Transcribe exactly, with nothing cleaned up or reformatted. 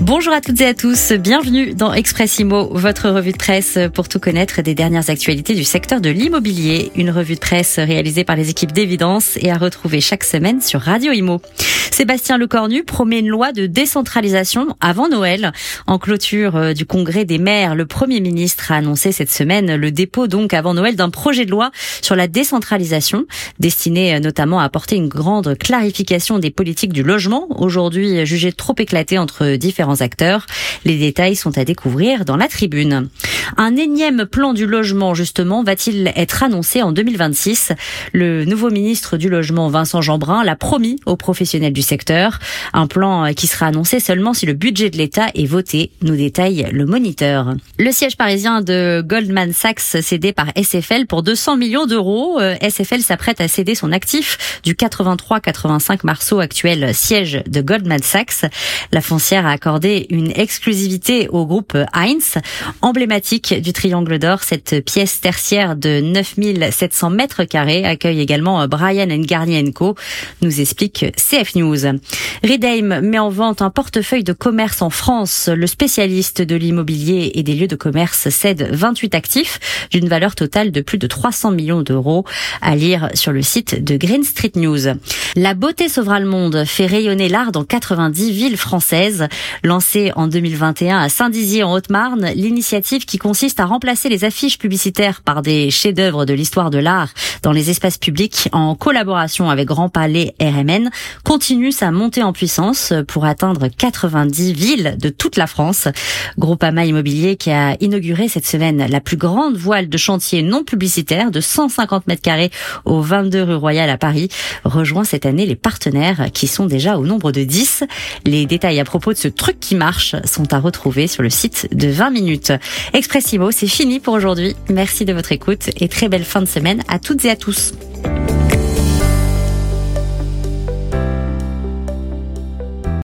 Bonjour à toutes et à tous, bienvenue dans Expressimo, votre revue de presse pour tout connaître des dernières actualités du secteur de l'immobilier. Une revue de presse réalisée par les équipes d'Évidence et à retrouver chaque semaine sur Radio Imo. Sébastien Lecornu promet une loi de décentralisation avant Noël. En clôture du congrès des maires, le Premier ministre a annoncé cette semaine le dépôt donc avant Noël d'un projet de loi sur la décentralisation, destiné notamment à apporter une grande clarification des politiques du logement, aujourd'hui jugées trop éclatées entre différents acteurs. Les détails sont à découvrir dans la tribune. Un énième plan du logement, justement, va-t-il être annoncé en deux mille vingt-six? Le nouveau ministre du Logement, Vincent Jeanbrun, l'a promis aux professionnels du secteur. Un plan qui sera annoncé seulement si le budget de l'État est voté, nous détaille le Moniteur. Le siège parisien de Goldman Sachs cédé par S F L pour deux cents millions d'euros. S F L s'apprête à céder son actif du quatre-vingt-trois quatre-vingt-cinq Marceau, actuel siège de Goldman Sachs. La foncière a accordé une exclusivité au groupe Heinz, emblématique du Triangle d'Or. Cette pièce tertiaire de neuf mille sept cents mètres carrés accueille également Bryan Garnier and Co, nous explique C F News. Redeim met en vente un portefeuille de commerce en France. Le spécialiste de l'immobilier et des lieux de commerce cède vingt-huit actifs d'une valeur totale de plus de trois cents millions d'euros, à lire sur le site de Green Street News. La beauté sauvera le monde fait rayonner l'art dans quatre-vingt-dix villes françaises. Lancée en deux mille vingt et un à Saint-Dizier en Haute-Marne, l'initiative qui consiste à remplacer les affiches publicitaires par des chefs-d'œuvre de l'histoire de l'art dans les espaces publics en collaboration avec Grand Palais R M N continue sa montée en puissance pour atteindre quatre-vingt-dix villes de toute la France. Groupama Immobilier qui a inauguré cette semaine la plus grande voile de chantier non publicitaire de cent cinquante mètres carrés au vingt-deux rue Royale à Paris rejoint cette année les partenaires qui sont déjà au nombre de dix. Les détails à propos de ce truc qui marche sont à retrouver sur le site de vingt minutes. Expressimo, c'est fini pour aujourd'hui. Merci de votre écoute et très belle fin de semaine à toutes et à tous.